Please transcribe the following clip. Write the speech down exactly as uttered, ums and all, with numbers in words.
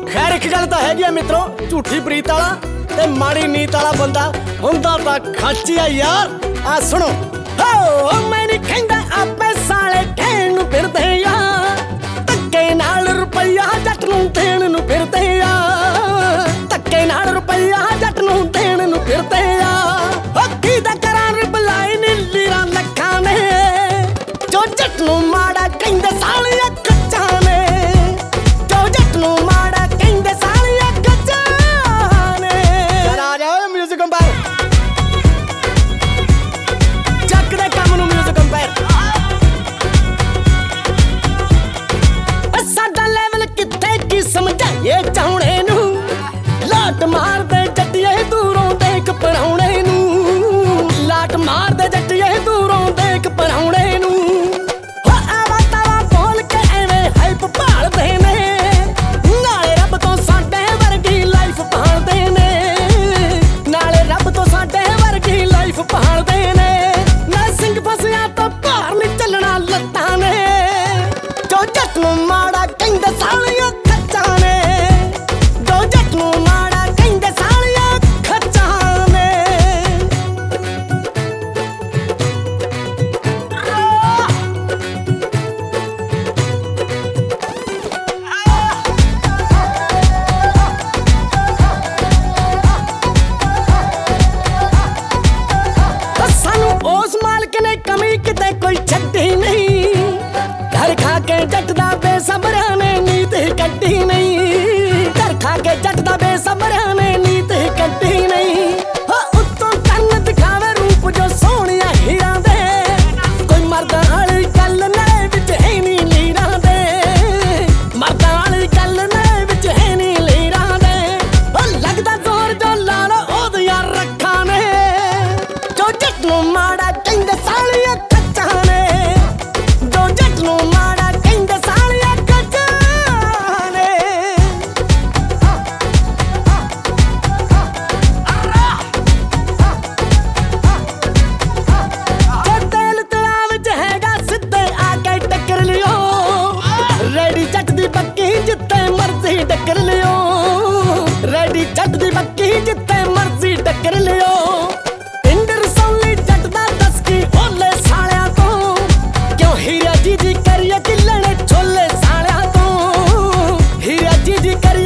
खैर एक गल तां हैगी आ मित्रों, झूठी प्रीत वाला ते माड़ी नीत वाला बंदा हुंदा तां खाची आ यार। आ सुनो, हो मैं नहीं कहंदा आपे साले कहण नूं फिरदे आ, धक्के नाल रुपया जट नूं देण नूं फिरदे आ, धक्के नाल रुपया जट नूं देण नूं फिरदे आ। ओ कीदा करां रिपलाई नी लीरां लखां ने, जो जट नूं माड़ा कहंदे सालिया कच्चा ने, जो जट नूं माड़ा कहंदे सालिया कच्चा ने। चल आ जाओ म्यूजिक अंपायर, ਚੱਕ ਦੇ ਕੰਮ ਨੂੰ म्यूजिक अंपायर। ਸਾਡਾ ਲੈਵਲ ਕਿੱਥੇ ਕੀ ਸਮਝਾਈਏ ਚਾਹੁਣੇ ਨੂੰ, ਲਾਟ ਮਾਰਦੇ ਜੱਟੀਏ ਦੂਰੋਂ ਦੇਖ ਪਰਾਉਣੇ ਨੂੰ, ਲਾਟ ਮਾਰਦੇ ਜੱਟੀਏ ਦੂਰੋਂ ਦੇਖ ਪਰਾਉਣੇ ਨੂੰ। ਹੋ ਆਵਾ ਤਾਵਾ ਬੋਲ ਕੇ ਐਵੇਂ ਹਾਈਪ ਭਾਲਦੇ ਨੇ, ਨਾਲੇ ਰੱਬ ਤੋਂ ਸਾਡੇ ਵਰਗੀ ਲਾਈਫ ਭਾਲਦੇ ਨੇ, ਨਾਲੇ ਰੱਬ ਤੋਂ ਸਾਡੇ ਵਰਗੀ ਲਾਈਫ ਭਾਲਦੇ ਨੇ। ਨਾ ਸਿੰਘ ਫਸਿਆ ਤਾਂ ਭਾਰ ਨੀ ਚੱਲਣਾ ਲੱਤਾਂ ਨੇ, ਜੋ ਜੱਟ ਨੂੰ ਮਾੜਾ ਕਹਿੰਦੇ ਸਾਲੀਆਂ ਖੱਚਾਂ ਨੇ, ਜੋ ਜੱਟ ਨੂੰ ਮਾੜਾ ਕਹਿੰਦੇ ਸਾਲੀਆਂ ਖੱਚਾਂ ਨੇ। ਸਾਨੂੰ ਉਸ ਮਾਲਕ ਨੇ ਕਮੀ ਕਿਤੇ ਕੋਈ ਛੱਡੀ ਨਹੀਂ, ਘਰ ਖਾ ਕੇ ਜੱਟ ਦਾ ਬੇਸਬਰਿਆਂ ਨੇ ਨੀਤ ਕੱਢੀ ਨਹੀਂ, ਘਰ ਖਾ ਕੇ ਜੱਟ ਦਾ ਬੇਸਬਰਿਆਂ ਨੇ ਨੀਤ ਕੱਢੀ ਨਹੀਂ। ਹੋ ਉੱਤੋਂ ਕੰਨ ਦਿਖਾਵੇ ਰੂਪ ਜੋ ਸੋਹਣਿਆ ਹੀਰਾਂ ਦੇ, ਕੋਈ ਮਰਦਾਂ ਵਾਲੀ ਗੱਲ ਨਾਲੇ ਵਿੱਚ ਹੈ ਨੀ ਲੀਰਾਂ ਦੇ, ਮਰਦਾਂ ਵਾਲੀ ਗੱਲ ਨਾਲੇ ਵਿੱਚ ਹੈ ਨੀ ਲੀਰਾਂ ਦੇ। ਹੋ ਲੱਗਦਾ ਜ਼ੋਰ ਜੋ ਲਾ ਲੋ ਉਹਦੀਆਂ ਰੱਖਾਂ ਨੇ, ਜੋ ਜੱਟ ਨੂੰ ਮਾੜਾ ਕਹਿੰਦੇ ਸਾਲੀਆਂ ਖੱਚਾਂ ਨੇ, ਜੋ ਜੱਟ ਨੂੰ ਮਾੜਾ ਕਹਿੰਦੇ ਸਾਲੀਆਂ ਖੱਚਾਂ ਨੇ। ਜੇ ਤੇਲ ਤਲਾ ਵਿੱਚ ਹੈਗਾ ਸਿੱਧੇ ਆ ਕੇ ਟੱਕਰ ਲਿਓ, ਰੈਡੀ ਜੱਟ ਦੀ ਬੱਕੀ ਜਿੱਥੇ ਮਰਜ਼ੀ ਟੱਕਰ ਲਿਓ, ਰੈਡੀ ਜੱਟ ਦੀ ਬੱਕੀ ਜਿੱਥੇ ਮਰਜ਼ੀ ਟੱਕਰ ਲਿਓ। ਪਿੰਡ ਰਸੌਲੀ ਜੱਟ ਦਾ ਦੱਸ ਕੀ ਓਲੇ ਸਾਲਿਆਂ ਤੋਂ, ਕਿਉਂ ਹੀਰਾ ਜੀ ਦੀ ਕਰੀਏ ਕਿੱਲਣੇ ਛੋਲੇ ਸਾਲਿਆਂ ਤੋਂ, ਹੀਰਾ ਜੀ ਦੀ ਕਰੀਏ